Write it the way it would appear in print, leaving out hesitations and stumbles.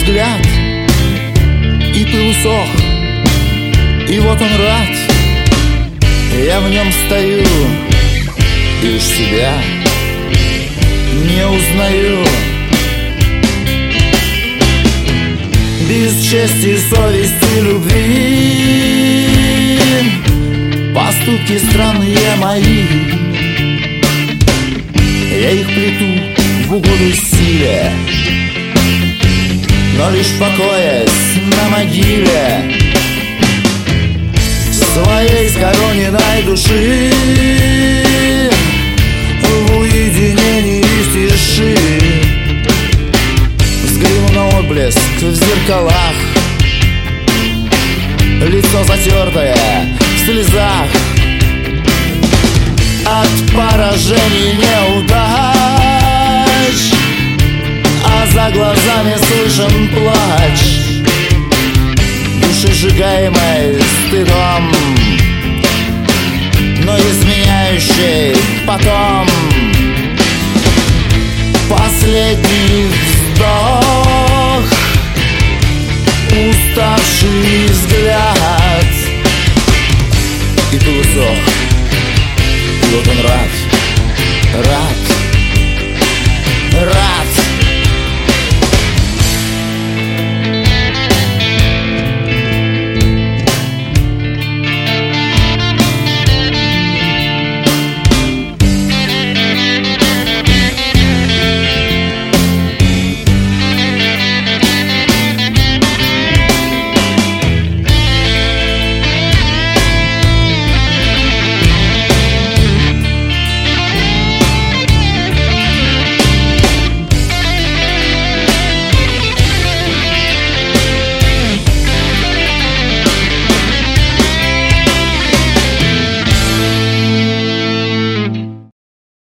взгляд, и пыл усох, и вот он рад. Я в нем стою и уж себя не узнаю. Без чести, совести, любви поступки странные мои, я их плету в угоду силе, но лишь покоясь на могиле своей скороненной души, в уединении тиши взгляну на отблеск в зеркалах, лицо затертое в слезах от поражений, неудач, а за глазами слышен плач души, сжигаемой стыдом, но изменяющей потом. Последний вздох, уставший взгляд,